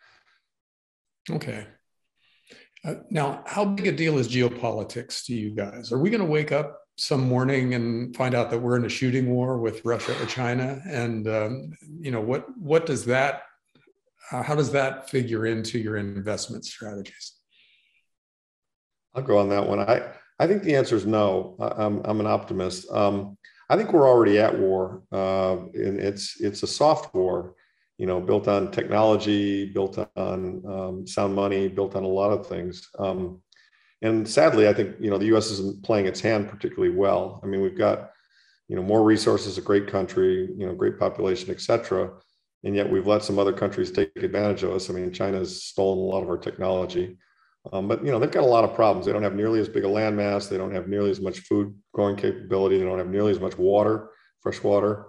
Okay. Now, how big a deal is geopolitics to you guys? Are we going to wake up some morning and find out that we're in a shooting war with Russia or China? And what does that? How does that figure into your investment strategies? I'll go on that one. I think the answer is no. I'm an optimist. I think we're already at war, and it's a soft war, built on technology, built on sound money, built on a lot of things. And sadly, I think the U.S. isn't playing its hand particularly well. I mean, we've got more resources, a great country, great population, et cetera, and yet we've let some other countries take advantage of us. I mean, China's stolen a lot of our technology. But they've got a lot of problems. They don't have nearly as big a landmass. They don't have nearly as much food growing capability. They don't have nearly as much water, fresh water.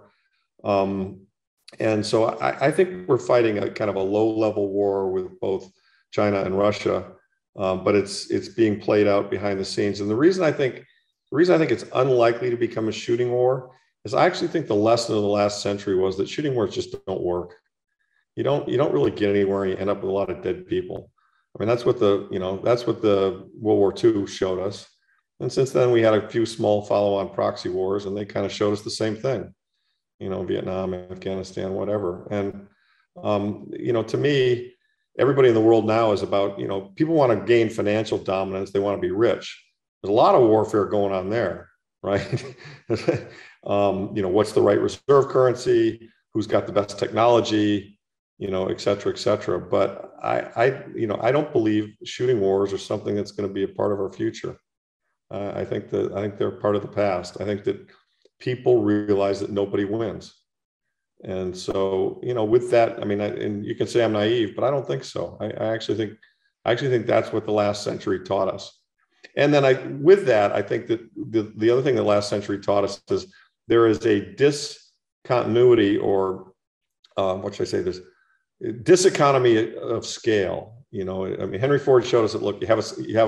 And so I think we're fighting a kind of a low-level war with both China and Russia, but it's being played out behind the scenes. And the reason I think it's unlikely to become a shooting war is I actually think the lesson of the last century was that shooting wars just don't work. You don't really get anywhere, and you end up with a lot of dead people. I mean, that's what the World War II showed us. And since then, we had a few small follow-on proxy wars, and they kind of showed us the same thing, Vietnam, Afghanistan, whatever. And, to me, everybody in the world now is about, people want to gain financial dominance. They want to be rich. There's a lot of warfare going on there, right? What's the right reserve currency? Who's got the best technology? Et cetera, et cetera. But I don't believe shooting wars are something that's going to be a part of our future. I think they're part of the past. I think that people realize that nobody wins. And so, with that, I mean, and you can say I'm naive, but I don't think so. I actually think that's what the last century taught us. And then with that, I think that the other thing the last century taught us is there is a discontinuity, or what should I say, this diseconomy of scale. I mean, Henry Ford showed us that, look, you have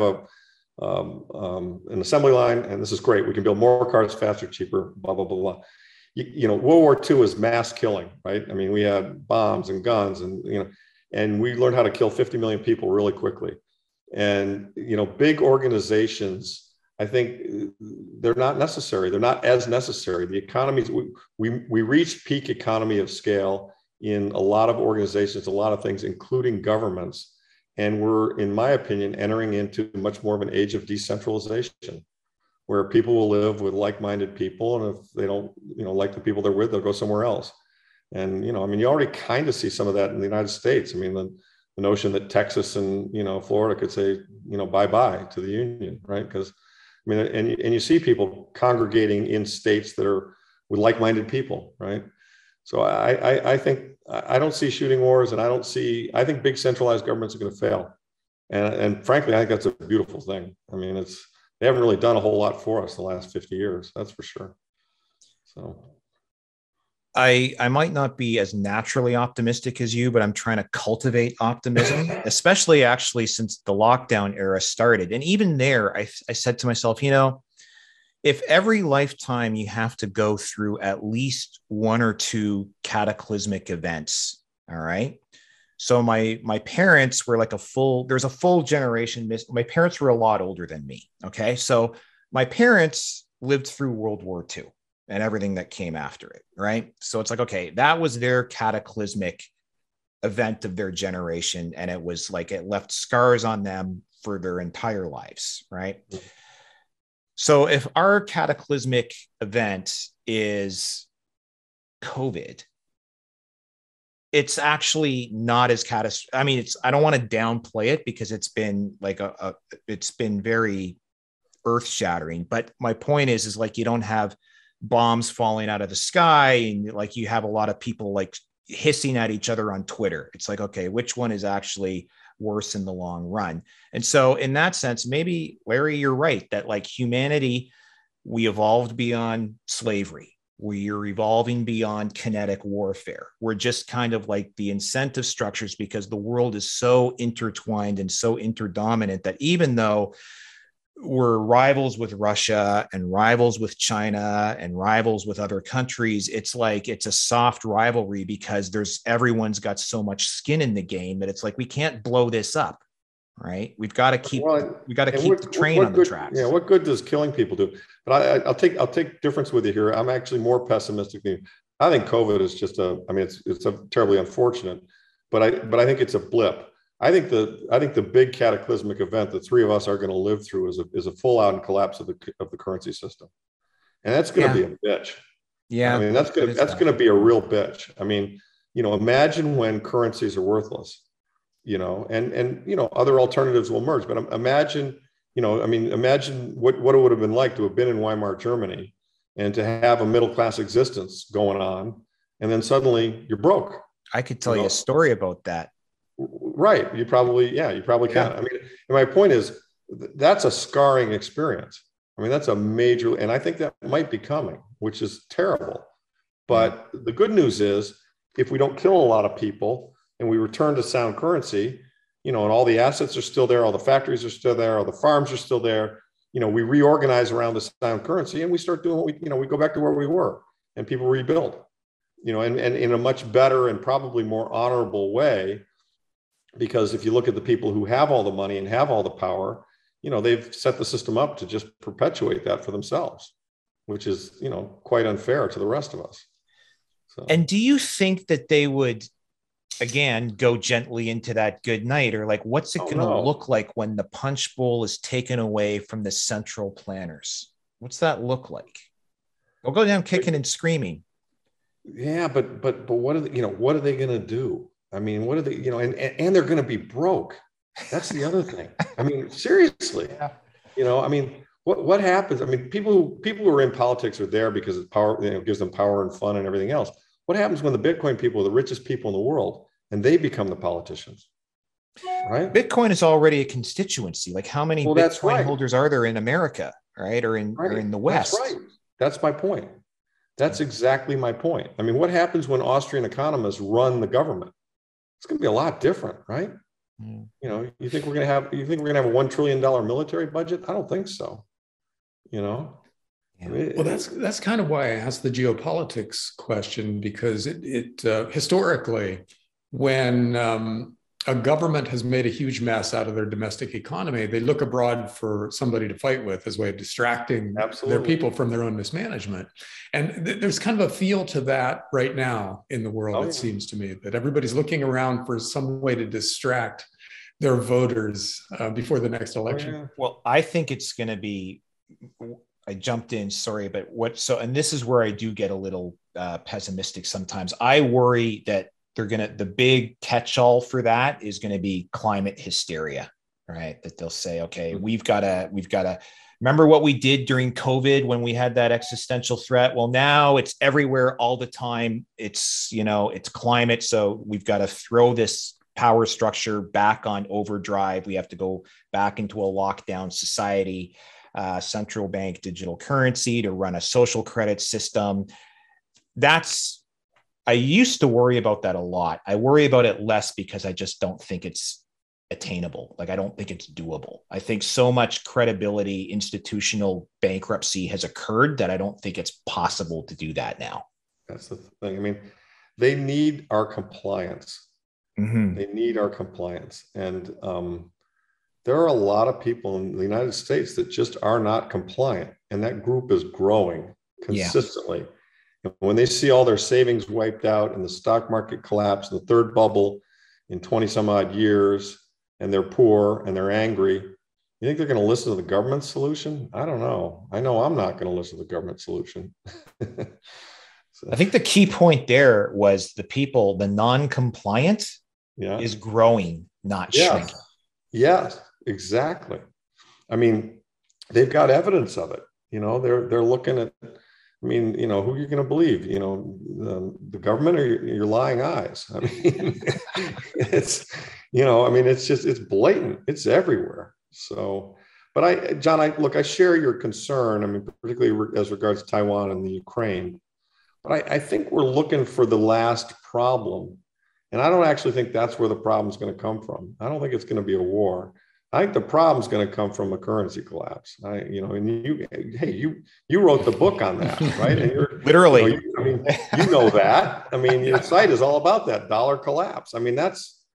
an assembly line, and this is great. We can build more cars faster, cheaper, blah, blah, blah, blah. World War II is mass killing, right? I mean, we had bombs and guns, and we learned how to kill 50 million people really quickly. And, big organizations, I think they're not necessary. They're not as necessary. The economies, we reached peak economy of scale in a lot of organizations, a lot of things, including governments. And we're, in my opinion, entering into much more of an age of decentralization, where people will live with like-minded people. And if they don't, like the people they're with, they'll go somewhere else. And, I mean, you already kind of see some of that in the United States. I mean, the notion that Texas and, Florida could say, bye-bye to the union, right? Because, I mean, and you see people congregating in states that are with like-minded people, right? So I think I don't see shooting wars, and I think big centralized governments are going to fail. And frankly, I think that's a beautiful thing. I mean, they haven't really done a whole lot for us the last 50 years, that's for sure. So I might not be as naturally optimistic as you, but I'm trying to cultivate optimism, especially actually since the lockdown era started. And even there, I said to myself, if every lifetime you have to go through at least one or two cataclysmic events, all right? So my parents were there's a full generation. My parents were a lot older than me, okay? So my parents lived through World War II and everything that came after it, right? So it's okay, that was their cataclysmic event of their generation. And it was it left scars on them for their entire lives, right? So if our cataclysmic event is COVID, it's actually not as catastrophic. I mean, I don't want to downplay it because it's been like it's been very earth shattering. But my point is like, you don't have bombs falling out of the sky, and like you have a lot of people like hissing at each other on Twitter. It's like, okay, which one is actually worse in the long run? And so in that sense, maybe, Larry, you're right that like humanity, we evolved beyond slavery. We're evolving beyond kinetic warfare. We're just kind of like the incentive structures, because the world is so intertwined and so interdominant that even though we're rivals with Russia and rivals with China and rivals with other countries, it's like it's a soft rivalry because everyone's got so much skin in the game that it's like we can't blow this up, right? We've got to keep the train on the tracks. Yeah, what good does killing people do? But I'll take difference with you here. I'm actually more pessimistic than you. I think COVID is just it's a terribly unfortunate, but I think it's a blip. I think the big cataclysmic event the three of us are going to live through is a full out collapse of the currency system, and that's going to be a bitch. Yeah, I mean that's going to be a real bitch. I mean, imagine when currencies are worthless, and other alternatives will emerge. But imagine what it would have been like to have been in Weimar Germany and to have a middle class existence going on, and then suddenly you're broke. I could tell you a story about that. Right. You probably can. I mean, and my point is that's a scarring experience. I mean, that's a major, and I think that might be coming, which is terrible. But the good news is if we don't kill a lot of people and we return to sound currency, and all the assets are still there, all the factories are still there, all the farms are still there, we reorganize around the sound currency and we start doing what we go back to where we were and people rebuild, and in a much better and probably more honorable way. Because if you look at the people who have all the money and have all the power, they've set the system up to just perpetuate that for themselves, which is, quite unfair to the rest of us. So. And do you think that they would, again, go gently into that good night, or like, what's it going to look like when the punch bowl is taken away from the central planners? What's that look like? They'll go down kicking and screaming. Yeah, but what are they going to do? I mean, what are they, and they're going to be broke. That's the other thing. I mean, seriously, I mean, what happens? I mean, people who are in politics are there because it's power, gives them power and fun and everything else. What happens when the Bitcoin people are the richest people in the world and they become the politicians? Right. Bitcoin is already a constituency. Like how many Bitcoin holders are there in America? Right. Or in the West. That's right. That's my point. That's exactly my point. I mean, what happens when Austrian economists run the government? It's going to be a lot different, right? You think we're going to have a $1 trillion military budget? I don't think so. Well, that's kind of why I asked the geopolitics question, because it historically, when a government has made a huge mess out of their domestic economy, they look abroad for somebody to fight with as a way of distracting their people from their own mismanagement. And there's kind of a feel to that right now in the world, it seems to me, that everybody's looking around for some way to distract their voters before the next election. Well, I think it's going to be, I jumped in, sorry, but and this is where I do get a little pessimistic sometimes. I worry that the big catch-all for that is going to be climate hysteria, right? That they'll say, okay, we've got to remember what we did during COVID when we had that existential threat. Well, now it's everywhere all the time. It's climate. So we've got to throw this power structure back on overdrive. We have to go back into a lockdown society, central bank digital currency to run a social credit system. I used to worry about that a lot. I worry about it less because I just don't think it's attainable. Like, I don't think it's doable. I think so much credibility, institutional bankruptcy has occurred that I don't think it's possible to do that now. That's the thing. I mean, they need our compliance. Mm-hmm. They need our compliance. And there are a lot of people in the United States that just are not compliant. And that group is growing consistently. Yeah. When they see all their savings wiped out and the stock market collapse, the third bubble in 20 some odd years, and they're poor and they're angry, You think they're going to listen to the government solution? I don't know. I know I'm not going to listen to the government solution. So, I think the key point there was the non-compliant is growing, not shrinking. Yes, exactly. I mean, they've got evidence of it. They're looking at, who are you going to believe? The government or your lying eyes? I mean, it's blatant. It's everywhere. So, but John, I share your concern. I mean, particularly as regards to Taiwan and the Ukraine. But I think we're looking for the last problem. And I don't actually think that's where the problem is going to come from. I don't think it's going to be a war. I think the problem is going to come from a currency collapse. And you wrote the book on that, right? And you're literally, you know that. I mean, your site is all about that dollar collapse. I mean,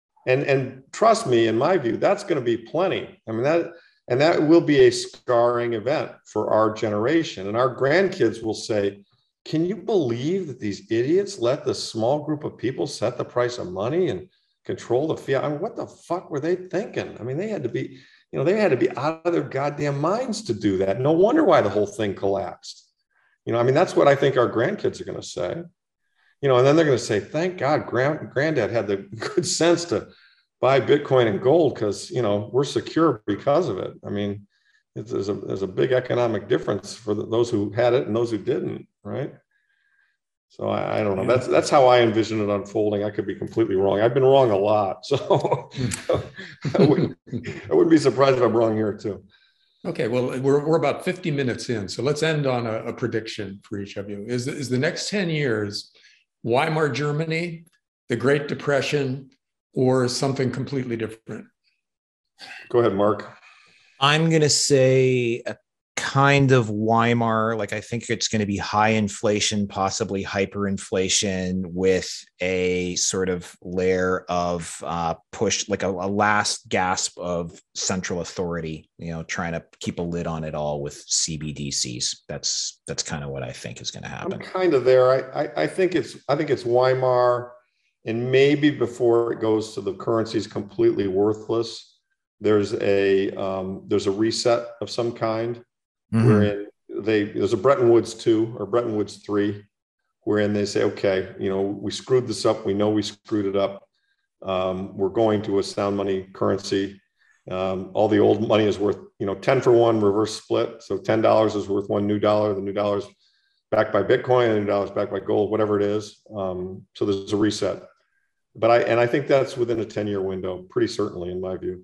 and trust me, in my view, that's going to be plenty. I mean, that will be a scarring event for our generation, and our grandkids will say, can you believe that these idiots let this small group of people set the price of money and control the fiat? I mean, what the fuck were they thinking? I mean, they had to be out of their goddamn minds to do that. No wonder why the whole thing collapsed. That's what I think our grandkids are going to say. And then they're going to say, thank God granddad had the good sense to buy Bitcoin and gold because, we're secure because of it. I mean, there's a big economic difference for those who had it and those who didn't, right? So I don't know. That's how I envision it unfolding. I could be completely wrong. I've been wrong a lot, so I wouldn't be surprised if I'm wrong here too. Okay, well, we're about 50 minutes in, so let's end on a prediction for each of you. Is the next 10 years Weimar Germany, the Great Depression, or something completely different? Go ahead, Mark. I'm going to say a kind of Weimar. Like, I think it's going to be high inflation, possibly hyperinflation, with a sort of layer of push, like a last gasp of central authority, trying to keep a lid on it all with CBDCs. That's kind of what I think is going to happen. I'm kind of there. I think it's Weimar, and maybe before it goes to the currency is completely worthless, there's a reset of some kind, wherein there's a Bretton Woods 2 or Bretton Woods 3, wherein they say, okay, we screwed this up. We know we screwed it up. We're going to a sound money currency. All the old money is worth, 10 for 1 reverse split. So $10 is worth one new dollar. The new dollar is backed by Bitcoin, and the new dollar is backed by gold, whatever it is. So there's a reset. But I think that's within a 10-year window, pretty certainly, in my view.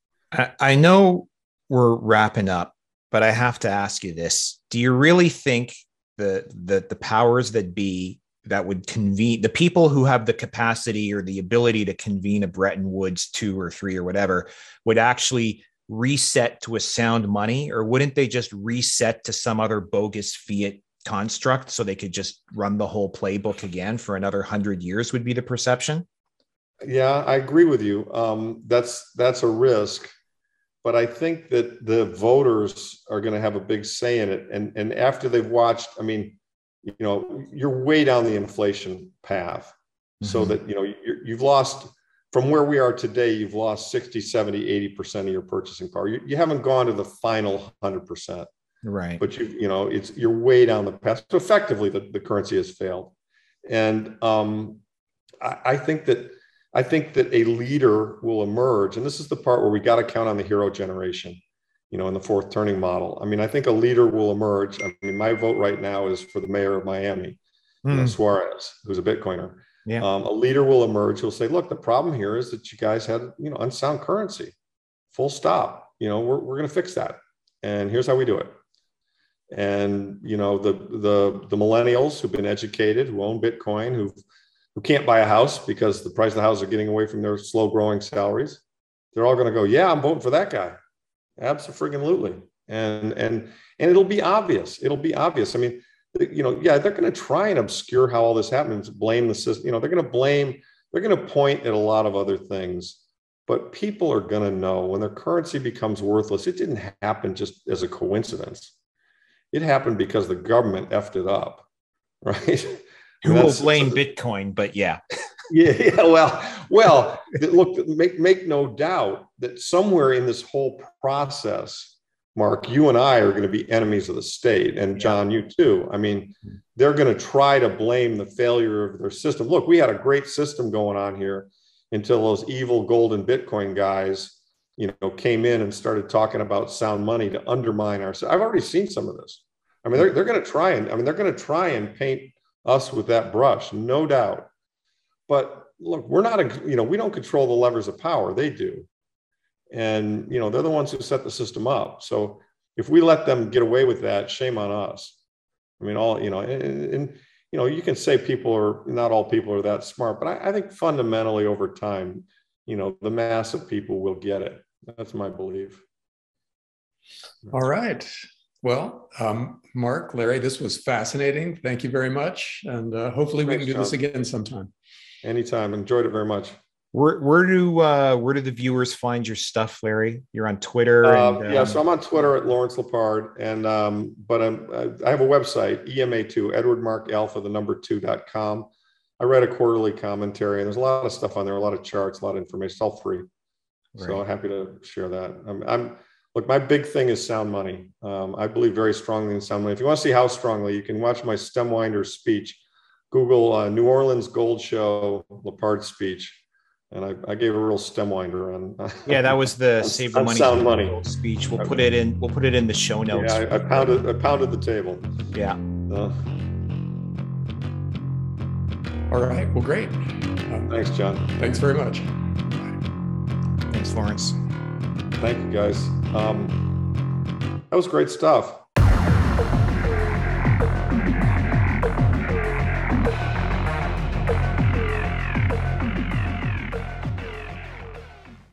I know we're wrapping up, but I have to ask you this. Do you really think the powers that be that would convene, the people who have the capacity or the ability to convene a Bretton Woods 2 or 3 or whatever, would actually reset to a sound money? Or wouldn't they just reset to some other bogus fiat construct so they could just run the whole playbook again for another 100 years, would be the perception? Yeah, I agree with you. That's a risk. But I think that the voters are going to have a big say in it. And after they've watched, you're way down the inflation path. So that, you've lost from where we are today, you've lost 60, 70, 80% of your purchasing power. You haven't gone to the final 100%. Right. But you're way down the path. So effectively the currency has failed. And I think that a leader will emerge. And this is the part where we got to count on the hero generation, in the fourth turning model. I think a leader will emerge. My vote right now is for the mayor of Miami, Suarez, who's a Bitcoiner. Yeah. A leader will emerge who'll say, look, the problem here is that you guys had, unsound currency, full stop. We're going to fix that. And here's how we do it. And, the millennials who've been educated, who own Bitcoin, who can't buy a house because the price of the house are getting away from their slow growing salaries. They're all going to go, yeah, I'm voting for that guy. Absolutely. And it'll be obvious. It'll be obvious. They're going to try and obscure how all this happens, blame the system. They're going to point at a lot of other things, but people are going to know when their currency becomes worthless. It didn't happen just as a coincidence. It happened because the government effed it up, right? Who will blame Bitcoin, but yeah. Yeah. Well. Look, make no doubt that somewhere in this whole process, Mark, you and I are going to be enemies of the state, and John, you too. I mean, they're going to try to blame the failure of their system. Look, we had a great system going on here until those evil golden Bitcoin guys, came in and started talking about sound money to undermine our. I've already seen some of this. I mean, they're going to try and paint us with that brush, no doubt. But look, we're not, we don't control the levers of power. They do. And, they're the ones who set the system up. So if we let them get away with that, shame on us. I mean, you can say not all people are that smart, but I think fundamentally over time, the mass of people will get it. That's my belief. All right. Well, Mark, Larry, this was fascinating. Thank you very much. And hopefully we can do this again sometime. Anytime. Enjoyed it very much. Where do the viewers find your stuff, Larry? You're on Twitter. So I'm on Twitter at Lawrence Lepard, and but I have a website, EMA2, EdwardMarkAlpha2.com. I read a quarterly commentary, and there's a lot of stuff on there, a lot of charts, a lot of information. It's all free, so I'm happy to share that. Look, my big thing is sound money. I believe very strongly in sound money. If you want to see how strongly, you can watch my Stemwinder speech. Google New Orleans Gold Show Lepard speech. And I gave a real Stemwinder on. That was the Save the Money sound money speech. We'll put it in the show notes. Yeah, I pounded the table. Yeah. All right. Well, great. Thanks, John. Thanks very much. Thanks, Lawrence. Thank you, guys. That was great stuff.